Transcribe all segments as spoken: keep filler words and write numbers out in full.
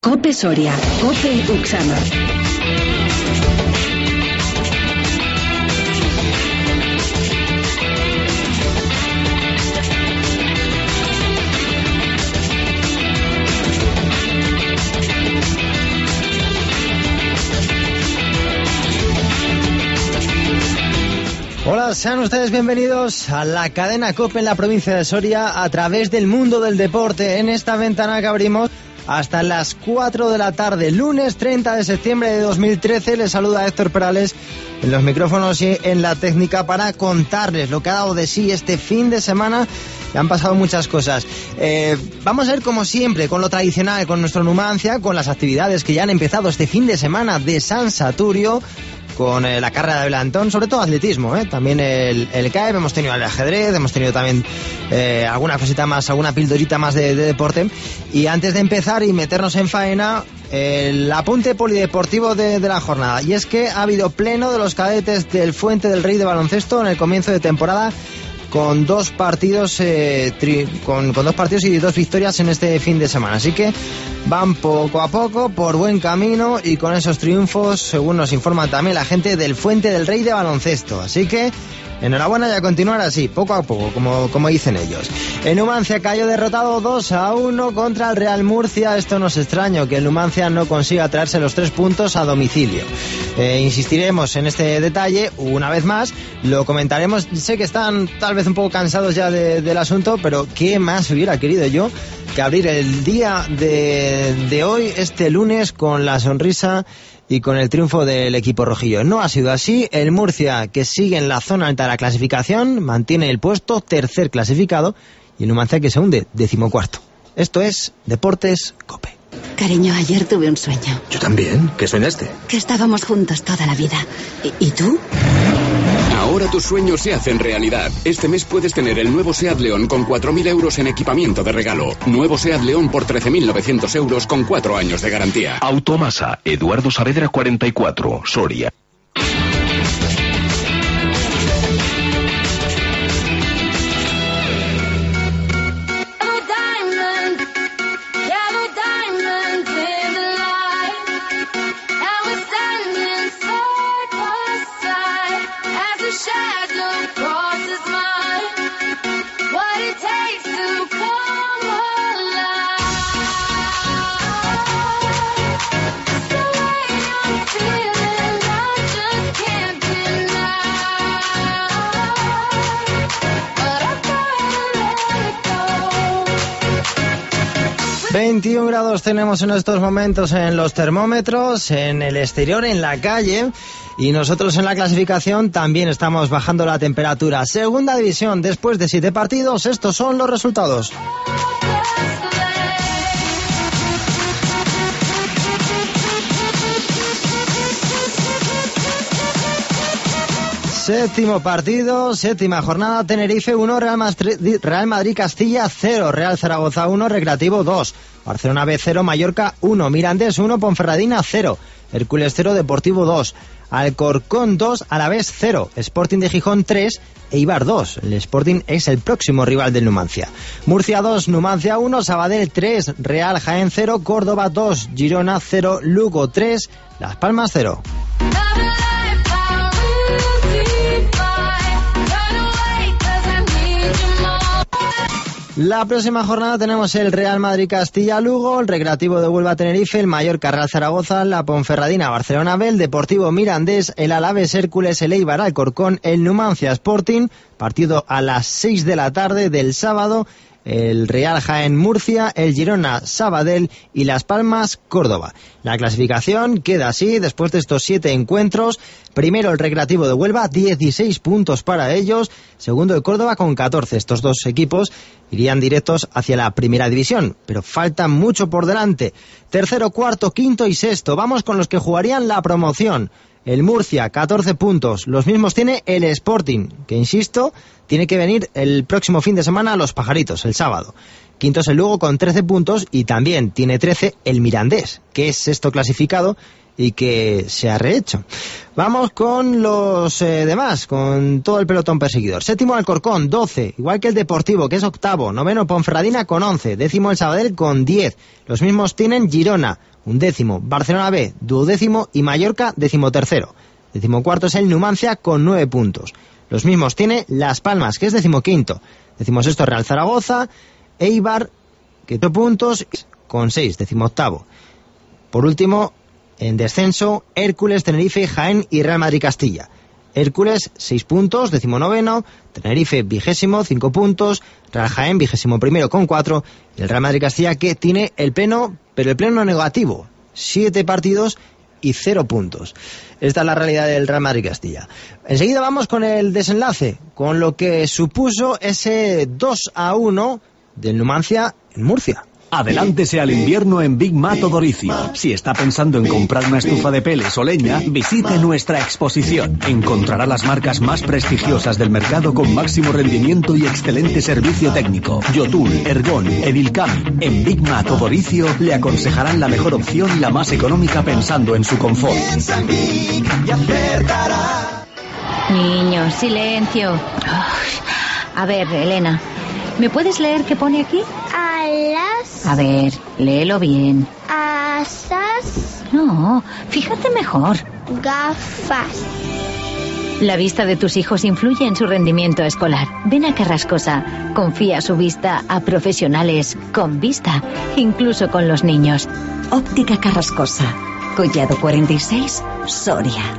COPE Soria, COPE Uxama. Hola, sean ustedes bienvenidos a la cadena COPE en la provincia de Soria a través del mundo del deporte en esta ventana que abrimos hasta las cuatro de la tarde, lunes treinta de septiembre de dos mil trece. Les saluda Héctor Perales en los micrófonos y en la técnica para contarles lo que ha dado de sí este fin de semana. Ya han pasado muchas cosas. Eh, vamos a ver como siempre con lo tradicional, con nuestro Numancia, con las actividades que ya han empezado este fin de semana de San Saturio, con eh, la carrera de Belantón, sobre todo atletismo, ¿eh? También el, el C A E P, hemos tenido el ajedrez, hemos tenido también eh, alguna cosita más, alguna pildorita más de, de deporte. Y antes de empezar y meternos en faena, el apunte polideportivo de, de la jornada. Y es que ha habido pleno de los cadetes del Fuente del Rey de baloncesto en el comienzo de temporada, con dos partidos eh, tri, con, con dos partidos y dos victorias en este fin de semana. Así que van poco a poco, por buen camino, y con esos triunfos, según nos informa también la gente del Fuente del Rey de baloncesto. Así que enhorabuena y a continuar así, poco a poco, como, como dicen ellos. El Numancia cayó derrotado dos a uno contra el Real Murcia. Esto no es extraño, que el Numancia no consiga traerse los tres puntos a domicilio. Eh, insistiremos en este detalle una vez más, lo comentaremos. Sé que están tal vez un poco cansados ya de, del asunto, pero ¿qué más hubiera querido yo que abrir el día de, de hoy, este lunes, con la sonrisa y con el triunfo del equipo rojillo? No ha sido así. El Murcia, que sigue en la zona alta de la clasificación, mantiene el puesto, tercer clasificado, y el Numancia, que se hunde, decimocuarto. Esto es Deportes COPE. Cariño, ayer tuve un sueño. Yo también. ¿Qué soñaste? Que estábamos juntos toda la vida. ¿Y, y tú? Ahora tus sueños se hacen realidad. Este mes puedes tener el nuevo SEAT León con cuatro mil euros en equipamiento de regalo. Nuevo SEAT León por trece mil novecientos euros con cuatro años de garantía. Automasa, Eduardo Saavedra cuarenta y cuatro, Soria. veintiún grados tenemos en estos momentos en los termómetros, en el exterior, en la calle, y nosotros en la clasificación también estamos bajando la temperatura. Segunda división, después de siete partidos, estos son los resultados. Séptimo partido, séptima jornada, Tenerife uno, Real Madrid, Real Madrid Castilla cero, Real Zaragoza uno, Recreativo dos, Barcelona B cero, Mallorca uno, Mirandés uno, Ponferradina cero, Hércules cero, Deportivo dos, Alcorcón dos, Alavés cero, Sporting de Gijón tres, Eibar dos. El Sporting es el próximo rival del Numancia. Murcia dos, Numancia uno, Sabadell tres, Real Jaén cero, Córdoba dos, Girona cero, Lugo tres, Las Palmas cero. La próxima jornada tenemos el Real Madrid Castilla-Lugo, el Recreativo de Huelva-Tenerife, el Mallorca Real Zaragoza, la Ponferradina Barcelona B, el Deportivo Mirandés, el Alavés Hércules, el Eibar Alcorcón, el Numancia Sporting, partido a las seis de la tarde del sábado, el Real Jaén Murcia, el Girona Sabadell y Las Palmas Córdoba. La clasificación queda así después de estos siete encuentros. Primero el Recreativo de Huelva, dieciséis puntos para ellos. Segundo el Córdoba con catorce. Estos dos equipos irían directos hacia la primera división, pero falta mucho por delante. Tercero, cuarto, quinto y sexto. Vamos con los que jugarían la promoción. El Murcia, catorce puntos. Los mismos tiene el Sporting, que insisto, tiene que venir el próximo fin de semana a Los Pajaritos, el sábado. Quinto es el Lugo con trece puntos y también tiene trece el Mirandés, que es sexto clasificado y que se ha rehecho. Vamos con los eh, demás, con todo el pelotón perseguidor. Séptimo Alcorcón, doce, igual que el Deportivo, que es octavo. Noveno Ponferradina con once. Décimo el Sabadell con diez. Los mismos tienen Girona, undécimo. Barcelona B, duodécimo, y Mallorca, decimotercero. Decimocuarto es el Numancia con nueve puntos. Los mismos tiene Las Palmas, que es decimoquinto. Decimosexto Real Zaragoza, Eibar, que ocho puntos, con seis, decimoctavo. Por último, en descenso, Hércules, Tenerife, Jaén y Real Madrid Castilla. Hércules, seis puntos, decimonoveno. Tenerife, vigésimo, cinco puntos. Real Jaén, vigésimo primero, con cuatro. Y el Real Madrid Castilla, que tiene el pleno, pero el pleno negativo. Siete partidos y cero puntos. Esta es la realidad del Real Madrid Castilla. Enseguida vamos con el desenlace, con lo que supuso ese dos a uno del Numancia en Murcia. Adelántese al invierno en Big Mato Doricio. Si está pensando en comprar una estufa de peles o leña, visite nuestra exposición. Encontrará las marcas más prestigiosas del mercado con máximo rendimiento y excelente servicio técnico. Yotun, Ergon, Edilcam. En Big Mato Doricio le aconsejarán la mejor opción y la más económica pensando en su confort. Niños, silencio. A ver, Elena, ¿me puedes leer qué pone aquí? Alas. A ver, léelo bien. Asas. No, fíjate mejor. Gafas. La vista de tus hijos influye en su rendimiento escolar. Ven a Carrascosa. Confía su vista a profesionales con vista, incluso con los niños. Óptica Carrascosa. Collado cuarenta y seis, Soria.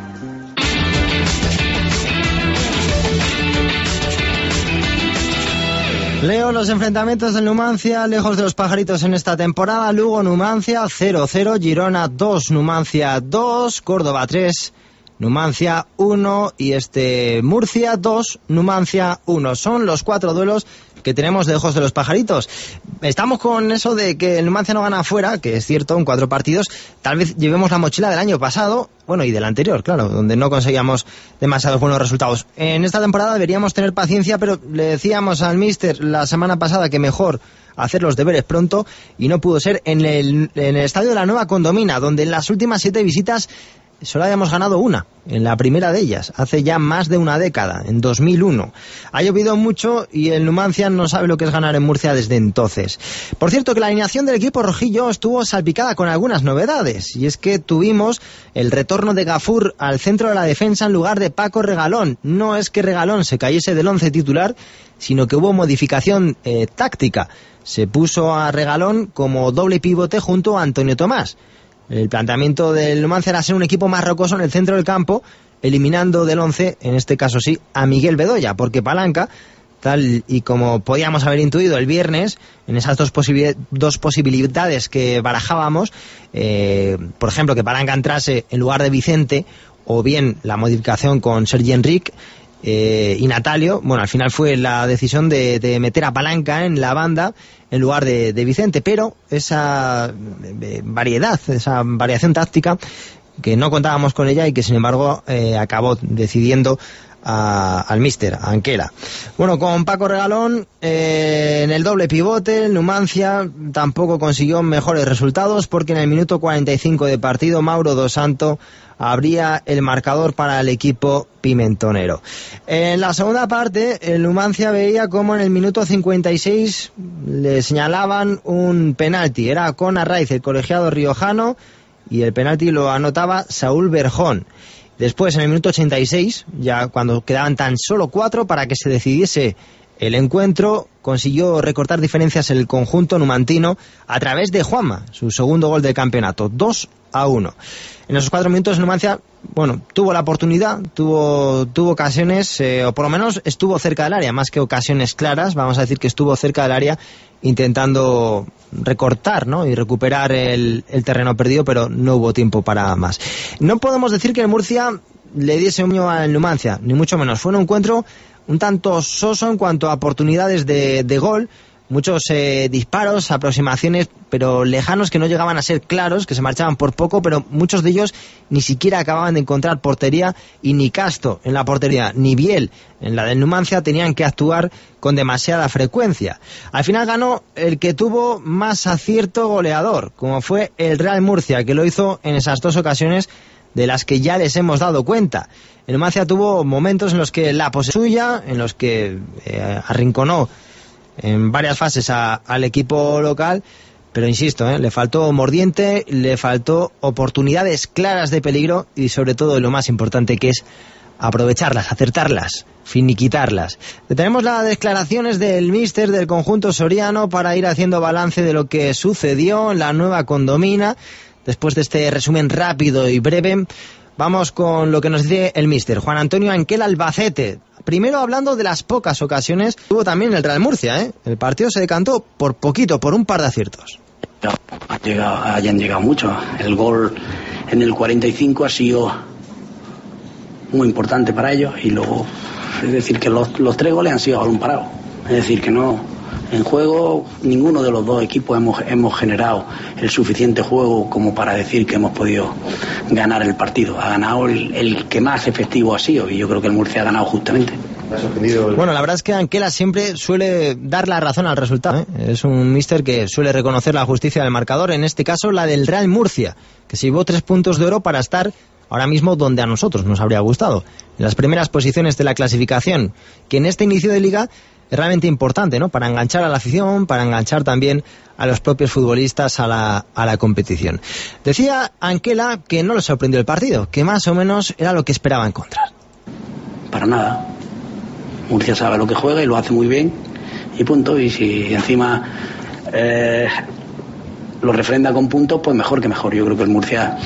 Leo los enfrentamientos del Numancia, lejos de los pajaritos en esta temporada. Lugo, Numancia, cero cero. Girona, dos, Numancia, dos. Córdoba, tres. Numancia, uno. Y este Murcia, dos. Numancia, uno. Son los cuatro duelos que tenemos de lejos de los pajaritos. Estamos con eso de que el Numancia no gana afuera, que es cierto, en cuatro partidos. Tal vez llevemos la mochila del año pasado, bueno, y del anterior, claro, donde no conseguíamos demasiados buenos resultados. En esta temporada deberíamos tener paciencia, pero le decíamos al míster la semana pasada que mejor hacer los deberes pronto, y no pudo ser. En el, en el estadio de la Nueva Condomina, donde en las últimas siete visitas solo habíamos ganado una, en la primera de ellas, hace ya más de una década, en dos mil uno. Ha llovido mucho y el Numancia no sabe lo que es ganar en Murcia desde entonces. Por cierto, que la alineación del equipo rojillo estuvo salpicada con algunas novedades, y es que tuvimos el retorno de Gafur al centro de la defensa en lugar de Paco Regalón. No es que Regalón se cayese del once titular, sino que hubo modificación eh, táctica. Se puso a Regalón como doble pivote junto a Antonio Tomás. El planteamiento del Numancia era ser un equipo más rocoso en el centro del campo, eliminando del once, en este caso sí, a Miguel Bedoya, porque Palanca, tal y como podíamos haber intuido el viernes, en esas dos, posibil- dos posibilidades que barajábamos, eh, por ejemplo, que Palanca entrase en lugar de Vicente, o bien la modificación con Sergi Enrique, Eh, y Natalio, bueno, al final fue la decisión de, de meter a Palanca en la banda en lugar de, de Vicente, pero esa eh, variedad, esa variación táctica que no contábamos con ella y que sin embargo eh, acabó decidiendo a, al míster, a Anquela. Bueno, con Paco Regalón eh, en el doble pivote, el Numancia tampoco consiguió mejores resultados, porque en el minuto cuarenta y cinco de partido Mauro Dos Santos abría el marcador para el equipo pimentonero. En la segunda parte, el Numancia veía como en el minuto cincuenta y seis le señalaban un penalti. Era con Arraiz, el colegiado riojano, y el penalti lo anotaba Saúl Berjón. Después, en el minuto ochenta y seis, ya cuando quedaban tan solo cuatro para que se decidiese el encuentro, consiguió recortar diferencias el conjunto numantino a través de Juanma, su segundo gol del campeonato, dos a uno. En esos cuatro minutos Numancia, bueno, tuvo la oportunidad, tuvo tuvo ocasiones, eh, o por lo menos estuvo cerca del área, más que ocasiones claras, vamos a decir que estuvo cerca del área intentando recortar, ¿no?, y recuperar el, el terreno perdido, pero no hubo tiempo para más. No podemos decir que el Murcia le diese un año al Numancia, ni mucho menos. Fue un encuentro un tanto soso en cuanto a oportunidades de, de gol, muchos eh, disparos, aproximaciones, pero lejanos, que no llegaban a ser claros, que se marchaban por poco, pero muchos de ellos ni siquiera acababan de encontrar portería, y ni Casto en la portería, ni Biel en la del Numancia tenían que actuar con demasiada frecuencia. Al final ganó el que tuvo más acierto goleador, como fue el Real Murcia, que lo hizo en esas dos ocasiones de las que ya les hemos dado cuenta. El Numancia tuvo momentos en los que la posesión suya, en los que eh, arrinconó en varias fases a, al equipo local, Pero insisto, ¿eh? le faltó mordiente, le faltó oportunidades claras de peligro y sobre todo lo más importante que es aprovecharlas, acertarlas, finiquitarlas. Tenemos las declaraciones del míster del conjunto soriano para ir haciendo balance de lo que sucedió en la nueva condomina. Después de este resumen rápido y breve, vamos con lo que nos dice el míster Juan Antonio Anquela Albacete. Primero hablando de las pocas ocasiones que tuvo también el Real Murcia, ¿eh? El partido se decantó por poquito, por un par de aciertos. Han llegado, hayan llegado mucho. El gol en el cuarenta y cinco ha sido muy importante para ellos y luego, es decir, que los, los tres goles han sido a balón parado. Es decir, que no, en juego ninguno de los dos equipos hemos, hemos generado el suficiente juego como para decir que hemos podido ganar el partido. Ha ganado el, el que más efectivo ha sido y yo creo que el Murcia ha ganado justamente. Bueno, la verdad es que Anquela siempre suele dar la razón al resultado, ¿eh? Es un míster que suele reconocer la justicia del marcador, en este caso la del Real Murcia, que se llevó tres puntos de oro para estar ahora mismo donde a nosotros nos habría gustado, en las primeras posiciones de la clasificación, que en este inicio de liga es realmente importante, ¿no? Para enganchar a la afición, para enganchar también a los propios futbolistas a la, a la competición. Decía Anquela que no le sorprendió el partido, que más o menos era lo que esperaba encontrar. Para nada. Murcia sabe lo que juega y lo hace muy bien y punto. Y si encima eh, lo refrenda con puntos, pues mejor que mejor. Yo creo que el Murcia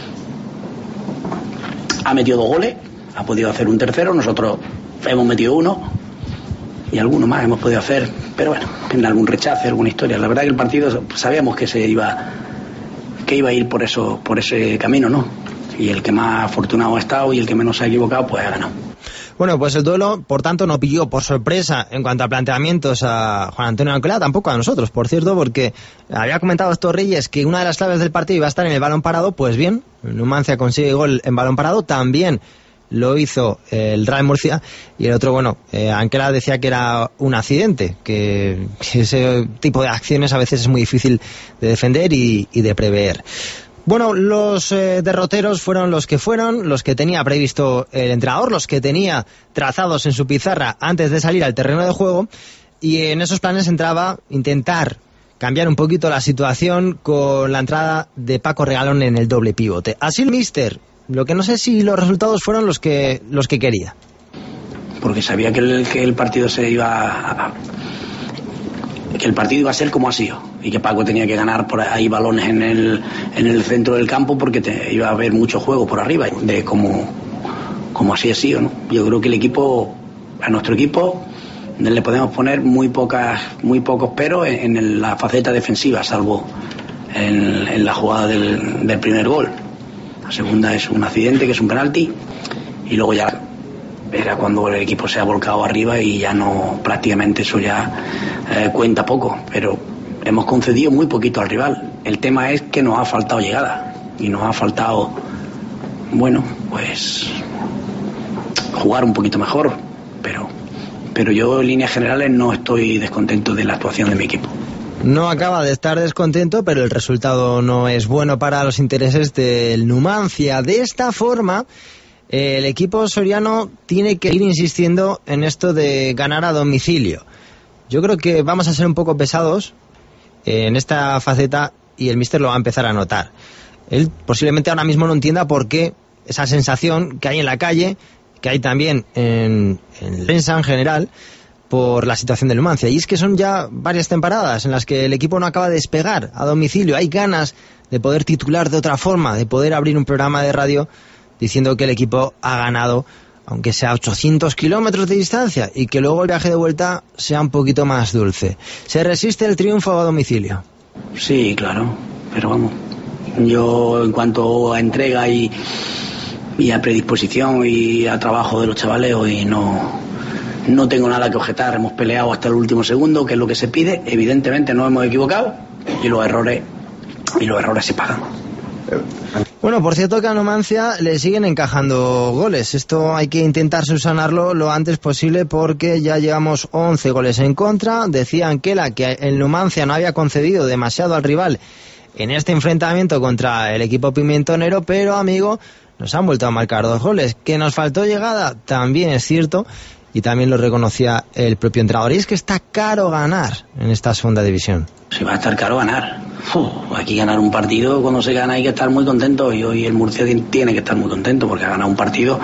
ha metido dos goles, ha podido hacer un tercero, nosotros hemos metido uno y alguno más hemos podido hacer, pero bueno, en algún rechace, alguna historia. La verdad que el partido sabíamos que se iba que iba a ir por eso, por ese camino, ¿no? Y el que más afortunado ha estado y el que menos se ha equivocado, pues ha ganado. Bueno, pues el duelo, por tanto, no pilló por sorpresa en cuanto a planteamientos a Juan Antonio Anquela, tampoco a nosotros, por cierto, porque había comentado estos Reyes que una de las claves del partido iba a estar en el balón parado. Pues bien, Numancia consigue gol en balón parado, también lo hizo el Real Murcia, y el otro, bueno, eh, Anquela decía que era un accidente, que, que ese tipo de acciones a veces es muy difícil de defender y, y de prever. Bueno, los eh, derroteros fueron los que fueron, los que tenía previsto el entrenador, los que tenía trazados en su pizarra antes de salir al terreno de juego, y en esos planes entraba intentar cambiar un poquito la situación con la entrada de Paco Regalón en el doble pivote. Así el míster, lo que no sé si los resultados fueron los que los que quería. Porque sabía que el, que el partido se iba a, que el partido iba a ser como ha sido y que Paco tenía que ganar por ahí balones en el en el centro del campo porque te, iba a haber mucho juego por arriba de como como así ha sido, ¿no? Yo creo que el equipo, a nuestro equipo le podemos poner muy pocas muy pocos peros en, en la faceta defensiva, salvo en, en la jugada del, del primer gol. La segunda es un accidente, que es un penalti, y luego ya era cuando el equipo se ha volcado arriba y ya no, prácticamente eso ya eh, cuenta poco, pero hemos concedido muy poquito al rival. El tema es que nos ha faltado llegada y nos ha faltado, bueno, pues jugar un poquito mejor, pero pero yo en líneas generales no estoy descontento de la actuación de mi equipo. No acaba de estar descontento, pero el resultado no es bueno para los intereses del Numancia. De esta forma, el equipo soriano tiene que ir insistiendo en esto de ganar a domicilio. Yo creo que vamos a ser un poco pesados en esta faceta y el míster lo va a empezar a notar. Él posiblemente ahora mismo no entienda por qué esa sensación que hay en la calle, que hay también en, en la prensa en general, por la situación del Numancia. Y es que son ya varias temporadas en las que el equipo no acaba de despegar a domicilio. Hay ganas de poder titular de otra forma, de poder abrir un programa de radio diciendo que el equipo ha ganado, aunque sea ochocientos kilómetros de distancia, y que luego el viaje de vuelta sea un poquito más dulce. ¿Se resiste el triunfo a domicilio? Sí, claro, pero vamos, yo en cuanto a entrega y, y a predisposición y a trabajo de los chavales, hoy no... No tengo nada que objetar, hemos peleado hasta el último segundo, que es lo que se pide. Evidentemente nos hemos equivocado y los errores y los errores se pagan. Bueno, por cierto que a Numancia le siguen encajando goles. Esto hay que intentar subsanarlo lo antes posible porque ya llevamos once goles en contra. Decía Anquela que el Numancia no había concedido demasiado al rival en este enfrentamiento contra el equipo pimentonero, pero amigo, nos han vuelto a marcar dos goles. ¿Que nos faltó llegada? También es cierto. Y también lo reconocía el propio entrenador. Y es que está caro ganar en esta segunda división. Sí, va a estar caro ganar. uf, aquí ganar un partido, cuando se gana hay que estar muy contento, y hoy el Murcia tiene que estar muy contento porque ha ganado un partido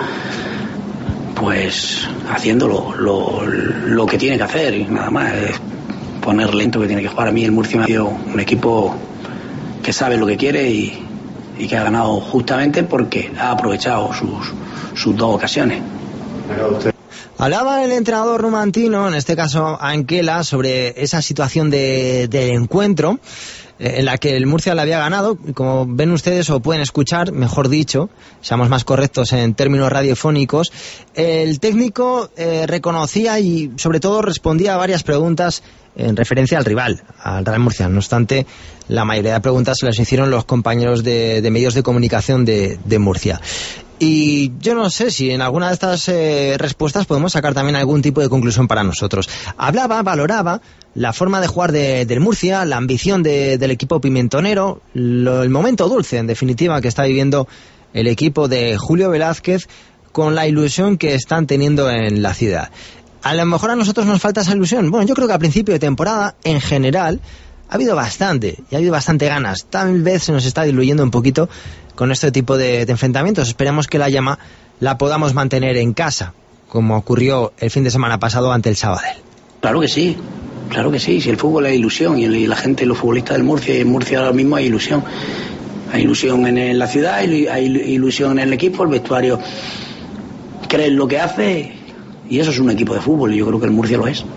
pues haciendo lo, lo, lo que tiene que hacer, y nada más, es poner lento que tiene que jugar. A mí el Murcia me ha sido un equipo que sabe lo que quiere y, y que ha ganado justamente porque ha aprovechado sus, sus dos ocasiones. Hablaba el entrenador rumantino, en este caso Anquela, sobre esa situación de, del encuentro en la que el Murcia le había ganado. Como ven ustedes o pueden escuchar, mejor dicho, seamos más correctos en términos radiofónicos, el técnico eh, reconocía y sobre todo respondía a varias preguntas en referencia al rival, al Real Murcia. No obstante, la mayoría de preguntas se las hicieron los compañeros de, de medios de comunicación de, de Murcia. Y yo no sé si en alguna de estas eh, respuestas podemos sacar también algún tipo de conclusión para nosotros. Hablaba, valoraba la forma de jugar de, del Murcia, la ambición de, del equipo pimentonero, lo, el momento dulce, en definitiva, que está viviendo el equipo de Julio Velázquez con la ilusión que están teniendo en la ciudad. A lo mejor a nosotros nos falta esa ilusión. Bueno, yo creo que a principio de temporada, en general, ha habido bastante, y ha habido bastante ganas. Tal vez se nos está diluyendo un poquito con este tipo de, de enfrentamientos. Esperemos que la llama la podamos mantener en casa, como ocurrió el fin de semana pasado ante el Sabadell. Claro que sí, claro que sí. Si el fútbol es ilusión, y, el, y la gente, los futbolistas del Murcia, y en Murcia ahora mismo hay ilusión. Hay ilusión en la ciudad, hay, hay ilusión en el equipo, el vestuario cree en lo que hace, y eso es un equipo de fútbol, y yo creo que el Murcia lo es.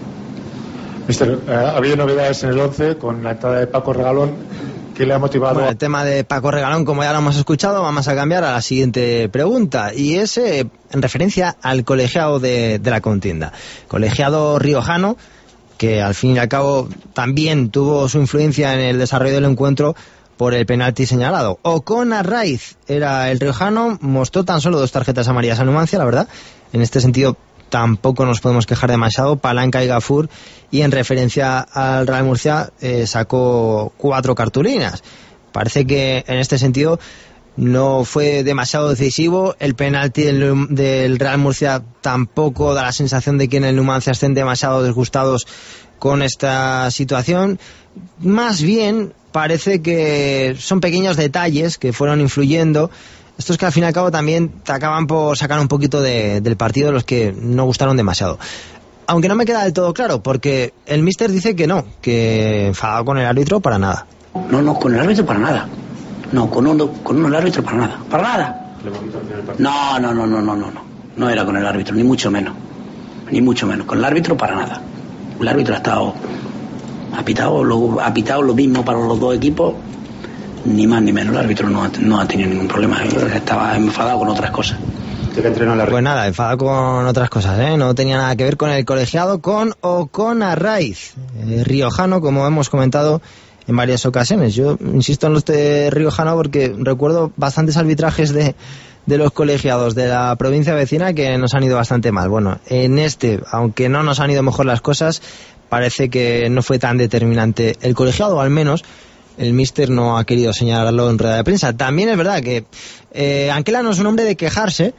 Mister, eh, ha habido novedades en el once con la entrada de Paco Regalón. ¿Qué le ha motivado? Bueno, el tema de Paco Regalón, como ya lo hemos escuchado, vamos a cambiar a la siguiente pregunta, y es eh, en referencia al colegiado de, de la contienda. Colegiado riojano, que al fin y al cabo también tuvo su influencia en el desarrollo del encuentro por el penalti señalado. Ocon Arraiz era el riojano, mostró tan solo dos tarjetas amarillas a Numancia, la verdad. En este sentido tampoco nos podemos quejar demasiado. Palanca y Gafur, y en referencia al Real Murcia eh, sacó cuatro cartulinas. Parece que en este sentido no fue demasiado decisivo. El penalti del, del Real Murcia tampoco da la sensación de que en el Numancia estén demasiado disgustados con esta situación. Más bien parece que son pequeños detalles que fueron influyendo. Estos que al fin y al cabo también te acaban por sacar un poquito de, del partido, los que no gustaron demasiado. Aunque no me queda del todo claro, porque el míster dice que no, que enfadado con el árbitro para nada. No, no, con el árbitro para nada. No, con uno, con uno el árbitro para nada. Para nada. No, no, no, no, no, no, no. No era con el árbitro, ni mucho menos. Ni mucho menos. Con el árbitro para nada. El árbitro ha estado ha pitado lo, ha pitado lo mismo para los dos equipos. Ni más ni menos, el árbitro no ha, no ha tenido ningún problema, estaba enfadado con otras cosas. Pues nada, enfadado con otras cosas, ¿eh? No tenía nada que ver con el colegiado, con Ocon Arraiz, eh, riojano, como hemos comentado en varias ocasiones. Yo insisto en los de riojano porque recuerdo bastantes arbitrajes de, de los colegiados de la provincia vecina que nos han ido bastante mal. Bueno, en este, aunque no nos han ido mejor las cosas, parece que no fue tan determinante el colegiado, o al menos el míster no ha querido señalarlo en rueda de prensa. También es verdad que eh, Anquela no es un hombre de quejarse,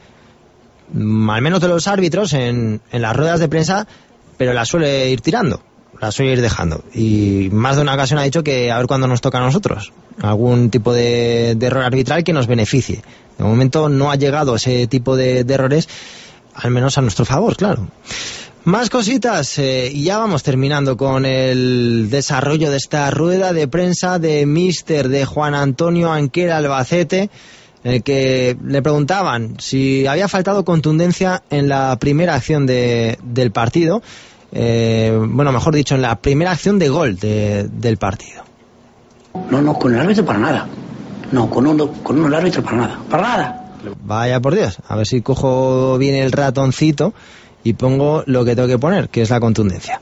al menos de los árbitros, en, en las ruedas de prensa, pero la suele ir tirando, la suele ir dejando. Y más de una ocasión ha dicho que a ver cuándo nos toca a nosotros algún tipo de, de error arbitral que nos beneficie. De momento no ha llegado ese tipo de, de errores, al menos a nuestro favor, claro. Más cositas, eh, y ya vamos terminando con el desarrollo de esta rueda de prensa de míster de Juan Antonio Anquela Albacete, en el que le preguntaban si había faltado contundencia en la primera acción de, del partido, eh, bueno, mejor dicho, en la primera acción de gol de, del partido. No, no, con el árbitro para nada. No, con uno, con uno el árbitro para nada. Para nada. Vaya por Dios, a ver si cojo bien el ratoncito y pongo lo que tengo que poner, que es la contundencia.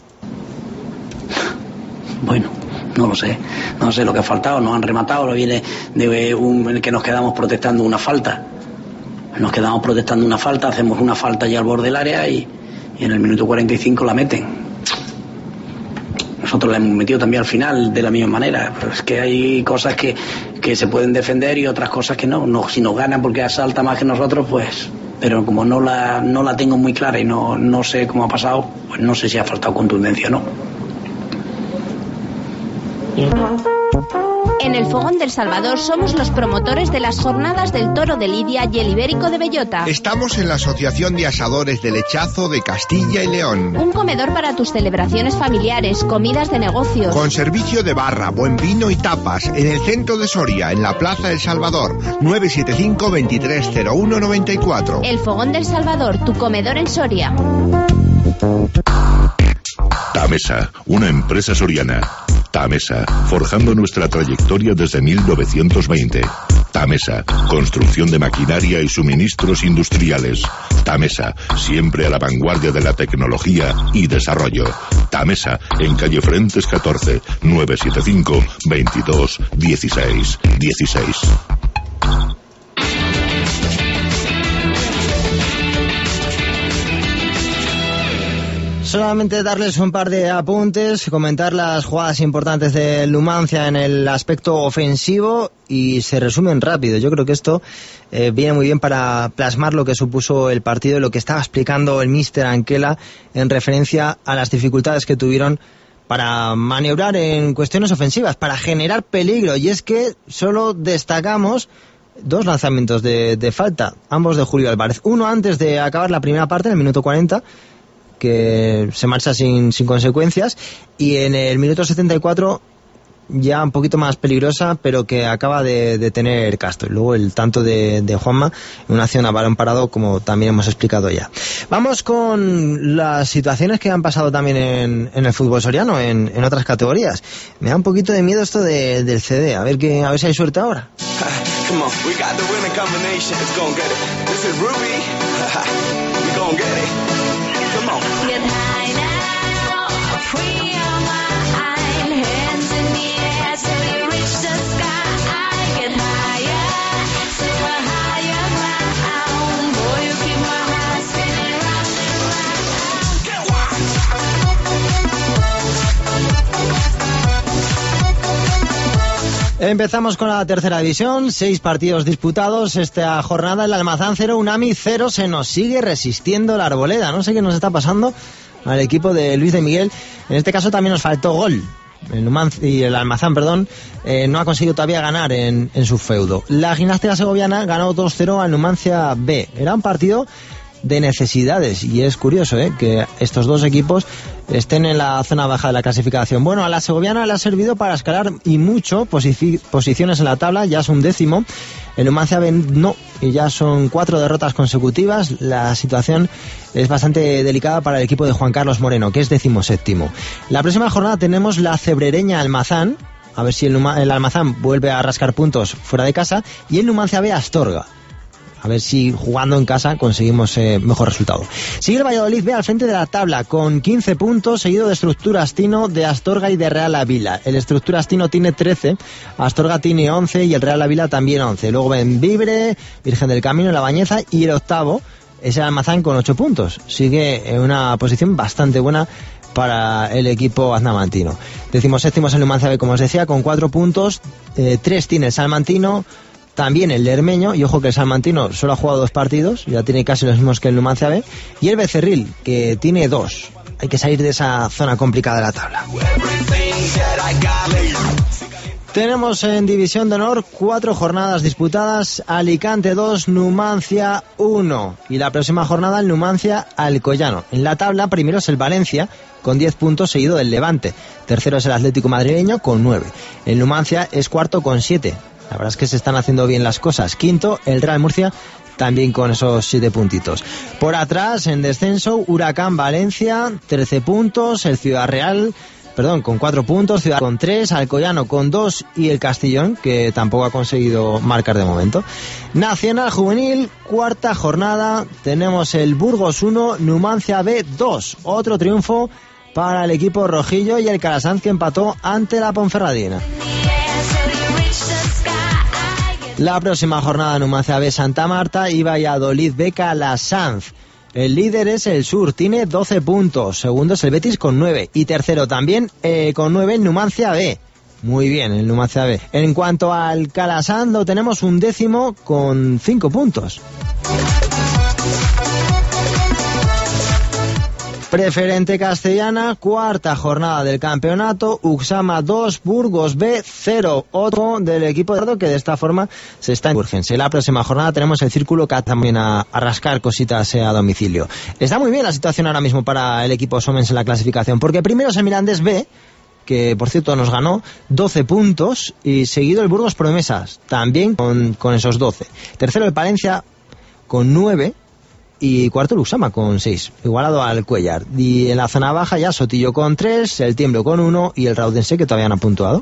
Bueno, no lo sé, no sé lo que ha faltado, nos han rematado, lo viene de un, que nos quedamos protestando una falta, nos quedamos protestando una falta, hacemos una falta ya al borde del área y, y en el minuto cuarenta y cinco la meten. Nosotros la hemos metido también al final de la misma manera, pero es que hay cosas que, que se pueden defender y otras cosas que no, no si nos ganan porque asalta más que nosotros, pues... Pero como no la no la tengo muy clara y no, no sé cómo ha pasado, pues no sé si ha faltado contundencia o no. En el Fogón del Salvador somos los promotores de las jornadas del Toro de Lidia y el Ibérico de Bellota. Estamos en la Asociación de Asadores del Lechazo de Castilla y León. Un comedor para tus celebraciones familiares, comidas de negocios. Con servicio de barra, buen vino y tapas en el centro de Soria, en la Plaza del Salvador. nueve siete cinco, veintitrés cero uno noventa y cuatro. El Fogón del Salvador, tu comedor en Soria. Tamesa, una empresa soriana. Tamesa, forjando nuestra trayectoria desde mil novecientos veinte. Tamesa, construcción de maquinaria y suministros industriales. Tamesa, siempre a la vanguardia de la tecnología y desarrollo. Tamesa, en calle Frentes catorce, nueve siete cinco, veintidós, dieciséis, dieciséis. Solamente darles un par de apuntes, comentar las jugadas importantes del Numancia en el aspecto ofensivo y se resumen rápido. Yo creo que esto eh, viene muy bien para plasmar lo que supuso el partido y lo que estaba explicando el míster Anquela en referencia a las dificultades que tuvieron para maniobrar en cuestiones ofensivas, para generar peligro. Y es que solo destacamos dos lanzamientos de, de falta, ambos de Julio Álvarez. Uno antes de acabar la primera parte, en el minuto cuarenta, que se marcha sin, sin consecuencias, y en el minuto setenta y cuatro ya un poquito más peligrosa, pero que acaba de, de tener Castro. Y luego el tanto de, de Juanma, en una acción a balón parado, como también hemos explicado ya. Vamos con las situaciones que han pasado también en, en el fútbol soriano, en, en otras categorías. Me da un poquito de miedo esto de, del C D, a ver, que, a ver si hay suerte ahora. Come on, we got the winning combination. Let's go and get it. This is Ruby. We gon' get it. Come on. Get high now, free your mind. Hands in the air till you reach the sky. Get higher to a higher ground. Boy, you keep my heart spinning round and round. Get Empezamos con la tercera división, seis partidos disputados esta jornada. El Almazán cero, Unami cero, se nos sigue resistiendo la Arboleda. No sé qué nos está pasando al equipo de Luis de Miguel. En este caso también nos faltó gol. El Numancia, y el Almazán, perdón, eh, no ha conseguido todavía ganar en, en su feudo. La Gimnástica Segoviana ganó dos cero al Numancia B. Era un partido de necesidades y es curioso ¿eh? que estos dos equipos estén en la zona baja de la clasificación. Bueno, a la segoviana le ha servido para escalar y mucho posi- posiciones en la tabla, ya es un décimo. El Numancia B no, y ya son cuatro derrotas consecutivas. La situación es bastante delicada para el equipo de Juan Carlos Moreno, que es décimo séptimo. La próxima jornada tenemos la Cebrereña Almazán, a ver si el, Numa- el Almazán vuelve a rascar puntos fuera de casa, y el Numancia B Astorga. A ver si jugando en casa conseguimos eh, mejor resultado. Sigue el Valladolid B al frente de la tabla con quince puntos, seguido de Estructura Astino, de Astorga y de Real Ávila. El Estructura Astino tiene trece, Astorga tiene once y el Real Ávila también once. Luego Benvibre, Virgen del Camino, La Bañeza, y el octavo es el Almazán con ocho puntos. Sigue en una posición bastante buena para el equipo aznamantino. Decimos séptimo es el Numancia B, como os decía, con cuatro puntos, eh, tres tiene el Salmantino, también el Lermeño, y ojo que el Salmantino solo ha jugado dos partidos, ya tiene casi los mismos que el Numancia B, y el Becerril, que tiene dos. Hay que salir de esa zona complicada de la tabla. Tenemos en División de Honor cuatro jornadas disputadas, Alicante dos, Numancia uno, y la próxima jornada el Numancia Alcoyano. En la tabla primero es el Valencia con diez puntos, seguido del Levante. Tercero es el Atlético Madrileño con nueve. El Numancia es cuarto con siete. La verdad es que se están haciendo bien las cosas. Quinto, el Real Murcia, también con esos siete puntitos. Por atrás, en descenso, Huracán Valencia, trece puntos, el Ciudad Real, perdón, con cuatro puntos, Ciudad con tres, Alcoyano con dos y el Castellón, que tampoco ha conseguido marcar de momento. Nacional Juvenil, cuarta jornada, tenemos el Burgos uno, Numancia B dos. Otro triunfo para el equipo rojillo y el Calasanz, que empató ante la Ponferradina. La próxima jornada Numancia B Santa Marta y Valladolid B Calasanz. El líder es el Sur, tiene doce puntos. Segundo es el Betis con nueve. Y tercero también eh, con nueve el Numancia B. Muy bien, el Numancia B. En cuanto al Calasanz, lo tenemos un décimo con cinco puntos. Preferente castellana, cuarta jornada del campeonato, Uxama dos, Burgos B cero, otro del equipo de Ardo que de esta forma se está en urgencia. La próxima jornada tenemos el Círculo que también a, a rascar cositas a domicilio. Está muy bien la situación ahora mismo para el equipo Somens en la clasificación, porque primero es el Mirandés B, que por cierto nos ganó doce puntos, y seguido el Burgos Promesas, también con, con esos doce. Tercero el Palencia con nueve, y cuarto el Uxama con seis, igualado al Cuellar. Y en la zona baja ya Sotillo con tres, el Tiemblo con uno y el Raudense, que todavía no ha puntuado.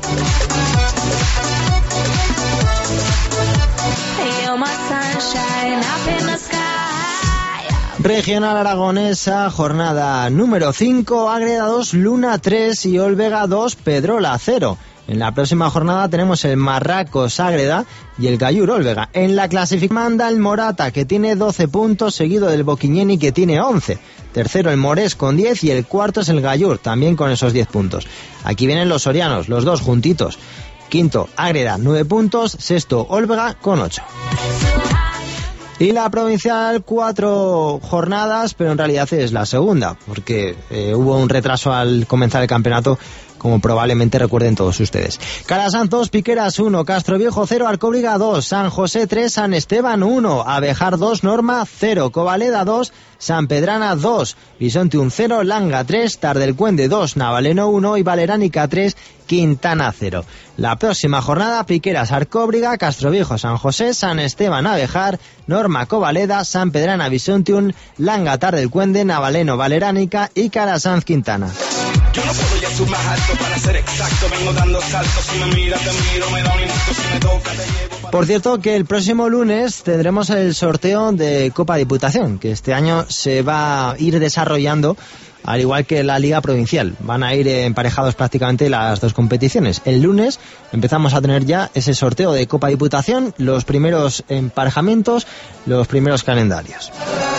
Regional Aragonesa, jornada número cinco, Ágreda dos, Luna tres y Olvega dos, Pedrola cero. En la próxima jornada tenemos el Marracos Ágreda y el Gallur Olvega. En la clasificación manda el Morata, que tiene doce puntos, seguido del Boquiñeni, que tiene once. Tercero el Morés con diez y el cuarto es el Gallur, también con esos diez puntos. Aquí vienen los sorianos, los dos juntitos. Quinto Ágreda, nueve puntos. Sexto Olvega con ocho. Y la provincial, cuatro jornadas, pero en realidad es la segunda, porque eh, hubo un retraso al comenzar el campeonato, como probablemente recuerden todos ustedes. Calasanz dos, Piqueras uno, Castroviejo cero, Arcóbriga dos, San José tres, San Esteban uno, Abejar dos, Norma cero, Covaleda dos, San Pedrana dos, Bisontium cero, Langa tres, Tardelcuende dos, Navaleno uno y Valeránica tres, Quintana cero. La próxima jornada, Piqueras, Arcóbriga, Castroviejo, San José, San Esteban, Abejar, Norma, Covaleda, San Pedrana, Bisontium, Langa, Tardelcuende, Navaleno, Valeránica y Calasanz, Quintana. Yo no puedo ya subir más alto para ser exacto, vengo dando saltos, si me mira te miro, me da un impacto, si me toca te llevo para... Por cierto, que el próximo lunes tendremos el sorteo de Copa Diputación, que este año se va a ir desarrollando al igual que la Liga Provincial. Van a ir emparejados prácticamente las dos competiciones. El lunes empezamos a tener ya ese sorteo de Copa Diputación, los primeros emparejamientos, los primeros calendarios.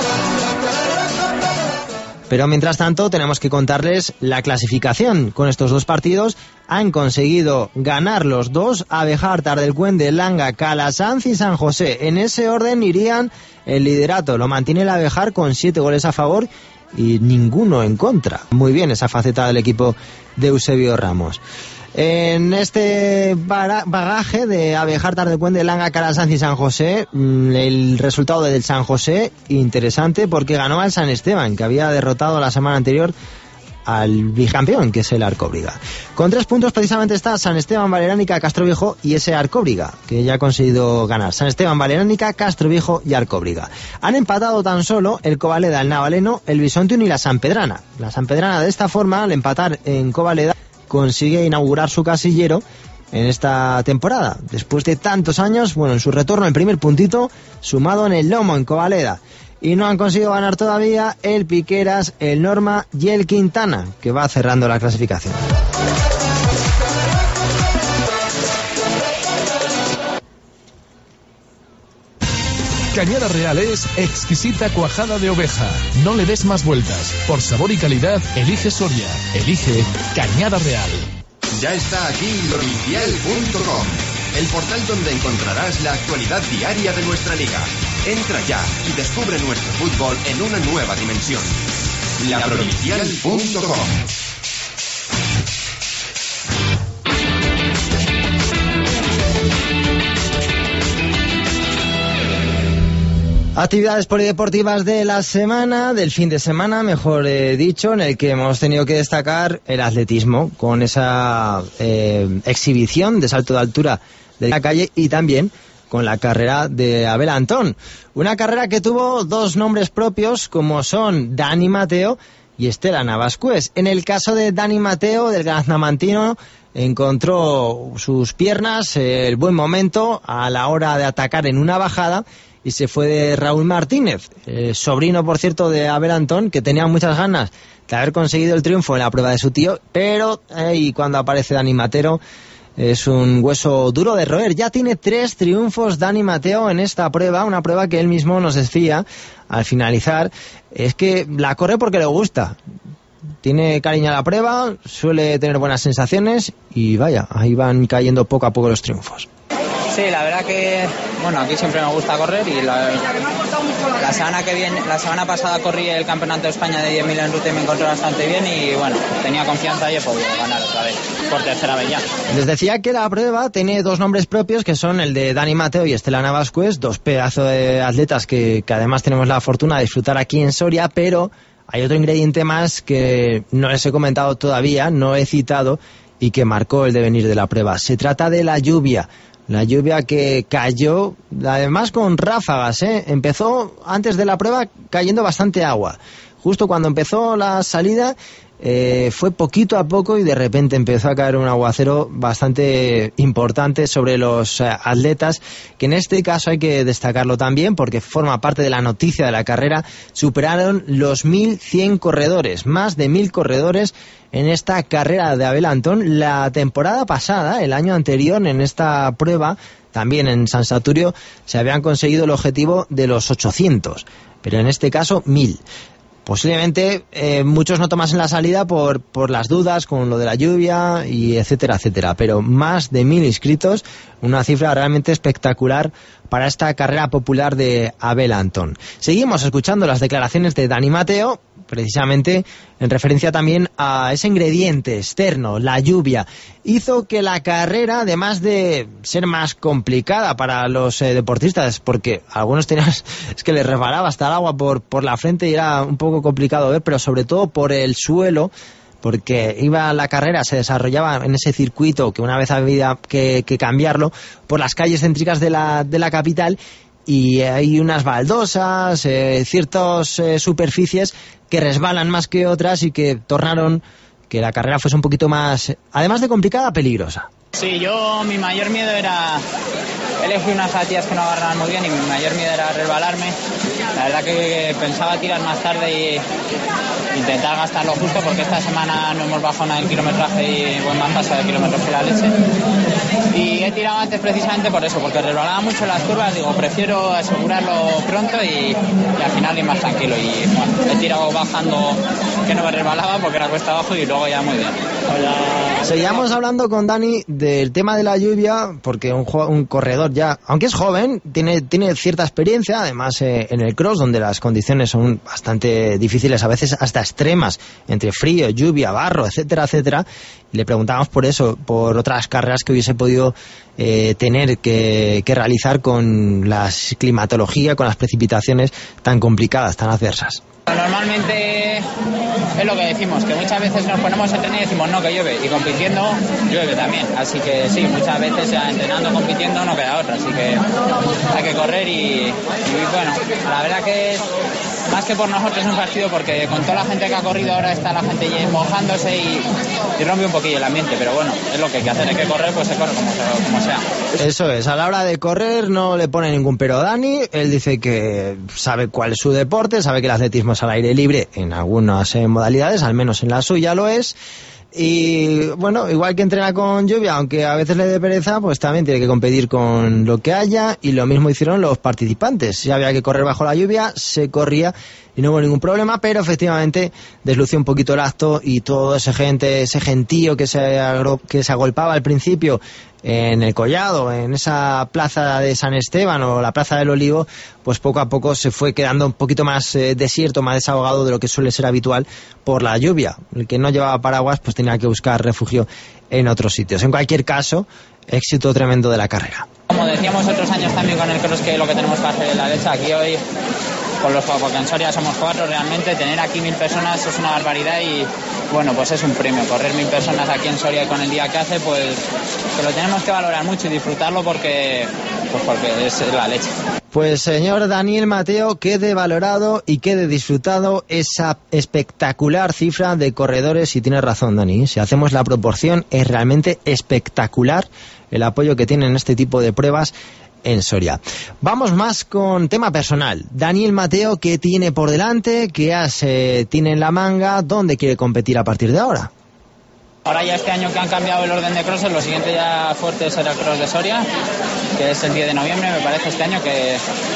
Pero mientras tanto tenemos que contarles la clasificación. Con estos dos partidos han conseguido ganar los dos, Abejar, Tardelcuende, Langa, Calasanz y San José. En ese orden irían el liderato. Lo mantiene el Abejar con siete goles a favor y ninguno en contra. Muy bien esa faceta del equipo de Eusebio Ramos. En este bagaje de Abejar, Tardelcuende, Langa, Calasanz y San José, el resultado del San José interesante porque ganó al San Esteban, que había derrotado la semana anterior al bicampeón, que es el Arcóbriga. Con tres puntos precisamente está San Esteban, Valeránica, Castroviejo y ese Arcóbriga, que ya ha conseguido ganar. San Esteban, Valeránica, Castroviejo y Arcóbriga. Han empatado tan solo el Covaleda, el Navaleno, el Bisontium y la San Pedrana. La San Pedrana de esta forma, al empatar en Covaleda, consigue inaugurar su casillero en esta temporada. Después de tantos años, bueno, en su retorno el primer puntito sumado en el lomo en Covaleda. Y no han conseguido ganar todavía el Piqueras, el Norma y el Quintana, que va cerrando la clasificación. Cañada Real es exquisita cuajada de oveja. No le des más vueltas. Por sabor y calidad, elige Soria. Elige Cañada Real. Ya está aquí provincial punto com, el portal donde encontrarás la actualidad diaria de nuestra liga. Entra ya y descubre nuestro fútbol en una nueva dimensión. la provincial punto com. Actividades polideportivas de la semana, del fin de semana, mejor eh, dicho, en el que hemos tenido que destacar el atletismo, con esa eh, exhibición de salto de altura de la calle y también con la carrera de Abel Antón. Una carrera que tuvo dos nombres propios, como son Dani Mateo y Estela Navascués. En el caso de Dani Mateo, del gaznamantino, encontró sus piernas, eh, el buen momento a la hora de atacar en una bajada, y se fue de Raúl Martínez, eh, sobrino, por cierto, de Abel Antón, que tenía muchas ganas de haber conseguido el triunfo en la prueba de su tío, pero eh, y cuando aparece Dani Mateo es un hueso duro de roer. Ya tiene tres triunfos Dani Mateo en esta prueba, una prueba que él mismo nos decía al finalizar, es que la corre porque le gusta. Tiene cariño a la prueba, suele tener buenas sensaciones y vaya, ahí van cayendo poco a poco los triunfos. Sí, la verdad que, bueno, aquí siempre me gusta correr y la, la semana que viene, la semana pasada corrí el Campeonato de España de diez mil en ruta y me encontré bastante bien y bueno, tenía confianza y he podido ganar otra vez, por tercera vez ya. Les decía que la prueba tiene dos nombres propios que son el de Dani Mateo y Estela Navascués, dos pedazos de atletas que, que además tenemos la fortuna de disfrutar aquí en Soria, pero hay otro ingrediente más que no les he comentado todavía, no he citado y que marcó el devenir de la prueba. Se trata de la lluvia. La lluvia que cayó, además con ráfagas, ¿eh? Empezó antes de la prueba cayendo bastante agua. Justo cuando empezó la salida eh, fue poquito a poco y de repente empezó a caer un aguacero bastante importante sobre los eh, atletas, que en este caso hay que destacarlo también porque forma parte de la noticia de la carrera. Superaron los mil cien corredores, más de mil corredores en esta carrera de Abel Antón. La temporada pasada, el año anterior, en esta prueba, también en San Saturio, se habían conseguido el objetivo de los ochocientos, pero en este caso mil. Posiblemente eh, muchos no tomasen la salida por, por las dudas con lo de la lluvia y etcétera, etcétera, pero más de mil inscritos, una cifra realmente espectacular para esta carrera popular de Abel Antón. Seguimos escuchando las declaraciones de Dani Mateo, precisamente en referencia también a ese ingrediente externo, la lluvia. Hizo que la carrera, además de ser más complicada para los eh, deportistas, porque algunos tenían, es que les resbalaba hasta el agua por, por la frente y era un poco complicado ver, pero sobre todo por el suelo, porque iba la carrera, se desarrollaba en ese circuito que una vez había que, que cambiarlo, por las calles céntricas de la, de la capital, y hay unas baldosas, eh, ciertas eh, superficies que resbalan más que otras y que tornaron que la carrera fuese un poquito más, además de complicada, peligrosa. Sí, yo mi mayor miedo era elegir unas zapatillas que no agarraban muy bien y mi mayor miedo era resbalarme. La verdad que pensaba tirar más tarde y intentar gastarlo justo porque esta semana no hemos bajado nada el kilometraje y buen más paso de kilómetros que la leche. Y he tirado antes precisamente por eso, porque resbalaba mucho las curvas, digo, prefiero asegurarlo pronto y, y al final ir más tranquilo. Y bueno, he tirado bajando que no me resbalaba porque era cuesta abajo y luego ya muy bien. Hola. Seguíamos hablando con Dani del tema de la lluvia, porque un, un corredor ya, aunque es joven, tiene, tiene cierta experiencia, además eh, en el cross, donde las condiciones son bastante difíciles, a veces hasta extremas, entre frío, lluvia, barro, etcétera, etcétera. Y le preguntábamos por eso, por otras carreras que hubiese podido eh, tener que, que realizar con la climatología, con las precipitaciones tan complicadas, tan adversas. Normalmente es lo que decimos, que muchas veces nos ponemos a entrenar y decimos no, que llueve, y compitiendo llueve también, así que sí, muchas veces ya entrenando, compitiendo no queda otra, así que hay que correr y, y bueno, la verdad que más que por nosotros es un partido porque con toda la gente que ha corrido ahora está la gente mojándose y, y rompe un poquillo el ambiente, pero bueno, es lo que hay que hacer, hay que correr, pues se corre como, como sea. Eso es, a la hora de correr no le pone ningún pero a Dani, él dice que sabe cuál es su deporte, sabe que el atletismo es al aire libre en algunas eh, modalidades, al menos en la suya lo es. Y bueno, igual que entrena con lluvia, aunque a veces le dé pereza, pues también tiene que competir con lo que haya, y lo mismo hicieron los participantes. Si había que correr bajo la lluvia, se corría y no hubo ningún problema, pero efectivamente deslució un poquito el acto y todo ese gente, ese gentío que se, agro, que se agolpaba al principio en el Collado, en esa plaza de San Esteban o la plaza del Olivo, pues poco a poco se fue quedando un poquito más eh, desierto, más desahogado de lo que suele ser habitual por la lluvia. El que no llevaba paraguas pues tenía que buscar refugio en otros sitios. En cualquier caso, éxito tremendo de la carrera. Como decíamos otros años también con el cross, que lo que tenemos que hacer es la leche, aquí hoy con los porque en Soria somos cuatro realmente, tener aquí mil personas es una barbaridad y bueno, pues es un premio, correr mil personas aquí en Soria con el día que hace, pues que lo tenemos que valorar mucho y disfrutarlo porque, pues porque es la leche. Pues señor Daniel Mateo, quede valorado y quede disfrutado esa espectacular cifra de corredores, y tiene razón Dani, si hacemos la proporción es realmente espectacular el apoyo que tienen este tipo de pruebas en Soria. Vamos más con tema personal. Daniel Mateo, ¿qué tiene por delante? ¿Qué hace, tiene en la manga? ¿Dónde quiere competir a partir de ahora? Ahora ya este año que han cambiado el orden de crosses, lo siguiente ya fuerte será el cross de Soria, que es el diez de noviembre, me parece, este año, que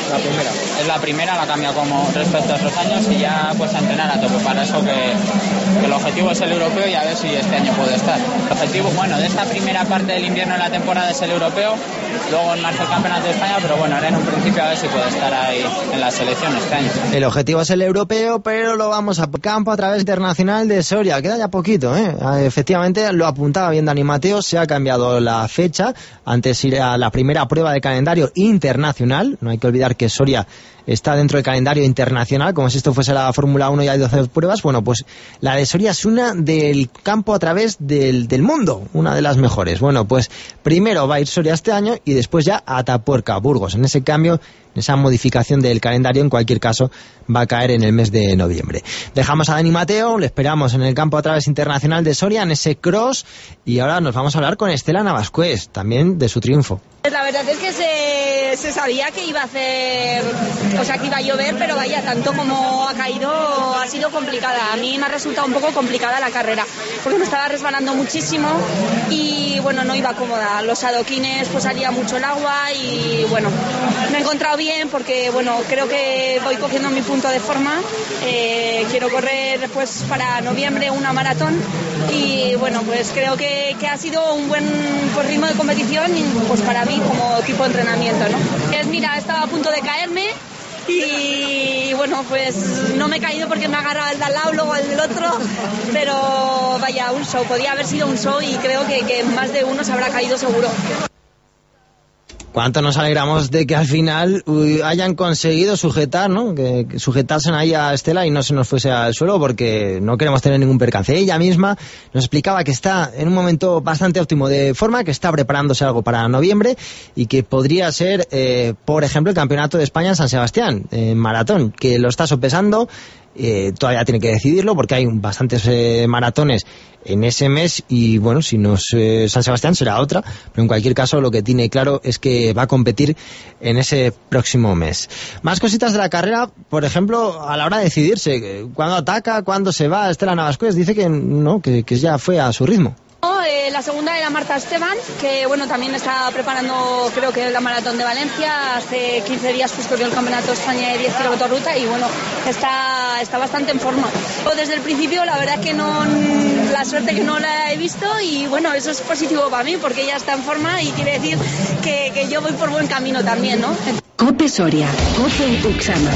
La primera. Es la primera, la cambia como respecto a otros años y ya pues a entrenar a tope. Para eso que, que el objetivo es el europeo y a ver si este año puede estar. El objetivo, bueno, de esta primera parte del invierno de la temporada es el europeo, luego en marzo el campeonato de España, pero bueno, ahora en un principio a ver si puede estar ahí en la selección este año. El objetivo es el europeo, pero lo vamos a campo a través internacional de Soria. Queda ya poquito, ¿eh? Efectivamente, lo apuntaba bien Dani Mateo, se ha cambiado la fecha. Antes era la primera prueba de calendario internacional. No hay que olvidar que Soria está dentro del calendario internacional, como si esto fuese la Fórmula uno y hay doce pruebas. Bueno, pues la de Soria es una del campo a través del, del mundo, una de las mejores. Bueno, pues primero va a ir Soria este año y después ya Atapuerca, Burgos. En ese cambio, en esa modificación del calendario, en cualquier caso, va a caer en el mes de noviembre. Dejamos a Dani Mateo, le esperamos en el campo a través internacional de Soria, en ese cross, y ahora nos vamos a hablar con Estela Navascués, también de su triunfo. La verdad es que se, se sabía que iba a hacer, o sea, que iba a llover, pero vaya, tanto como ha caído, ha sido complicada. A mí me ha resultado un poco complicada la carrera, porque me estaba resbalando muchísimo y, bueno, no iba cómoda. Los adoquines, pues salía mucho el agua y, bueno, me he encontrado bien porque, bueno, creo que voy cogiendo mi punto de forma. Eh, quiero correr, pues, para noviembre una maratón y, bueno, pues creo que, que ha sido un buen pues, ritmo de competición, pues, para mí, como tipo de entrenamiento, ¿no? Pues mira, estaba a punto de caerme y bueno, pues no me he caído porque me ha agarrado el de al lado, luego el del otro, pero vaya, un show, podía haber sido un show y creo que, que más de uno se habrá caído seguro. Cuánto nos alegramos de que al final uy, hayan conseguido sujetar, ¿no? Que, que sujetasen ahí a Estela y no se nos fuese al suelo, porque no queremos tener ningún percance. Ella misma nos explicaba que está en un momento bastante óptimo de forma, que está preparándose algo para noviembre y que podría ser, eh, por ejemplo, el Campeonato de España en San Sebastián, en maratón, que lo está sopesando. Eh, todavía tiene que decidirlo porque hay bastantes eh, maratones en ese mes y bueno, si no es eh, San Sebastián será otra, pero en cualquier caso lo que tiene claro es que va a competir en ese próximo mes. Más cositas de la carrera, por ejemplo, a la hora de decidirse cuándo ataca, cuándo se va. Estela Navascués dice que no, que, que ya fue a su ritmo. Eh, la segunda era Marta Esteban, que bueno, también está preparando, creo que la maratón de Valencia. Hace quince días pues corrió el Campeonato de España de diez kilómetros ruta y bueno, está, está bastante en forma. Desde el principio la verdad que no, la suerte que no la he visto y bueno, eso es positivo para mí porque ella está en forma y quiere decir que, que yo voy por buen camino también, ¿no? Cope Soria, Cope Uxama.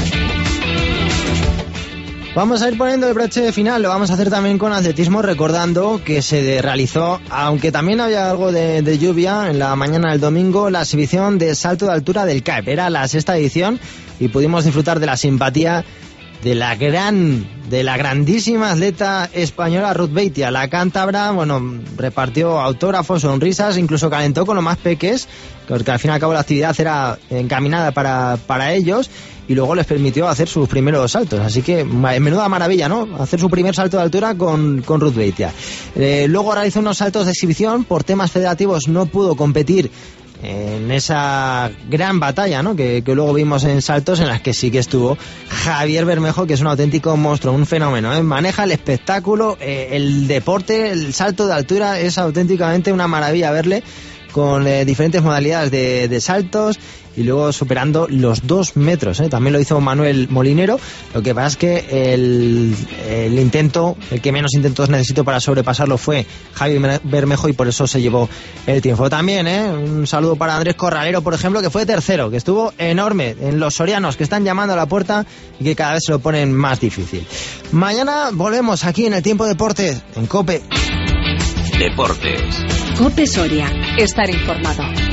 Vamos a ir poniendo el broche final, lo vamos a hacer también con atletismo, recordando que se realizó, aunque también había algo de, de lluvia en la mañana del domingo, la exhibición de salto de altura del C A E P. Era la sexta edición y pudimos disfrutar de la simpatía de la gran, de la grandísima atleta española Ruth Beitia. La cántabra, bueno, repartió autógrafos, sonrisas, incluso calentó con los más peques, porque al fin y al cabo la actividad era encaminada para, para ellos, y luego les permitió hacer sus primeros saltos. Así que menuda maravilla, ¿no? Hacer su primer salto de altura con, con Ruth Beitia. Eh, luego realizó unos saltos de exhibición, por temas federativos no pudo competir en esa gran batalla, ¿no? Que, que luego vimos en saltos, en las que sí que estuvo Javier Bermejo, que es un auténtico monstruo, un fenómeno, ¿eh? Maneja el espectáculo, eh, el deporte, el salto de altura, es auténticamente una maravilla verle con eh, diferentes modalidades de, de saltos y luego superando los dos metros, ¿eh? También lo hizo Manuel Molinero. Lo que pasa es que el, el intento, el que menos intentos necesitó para sobrepasarlo fue Javi Bermejo y por eso se llevó el triunfo. También, ¿eh? Un saludo para Andrés Corralero, por ejemplo, que fue tercero, que estuvo enorme en los sorianos, que están llamando a la puerta y que cada vez se lo ponen más difícil. Mañana volvemos aquí en el Tiempo Deportes, en COPE. Deportes. COPE Soria. Estar informado.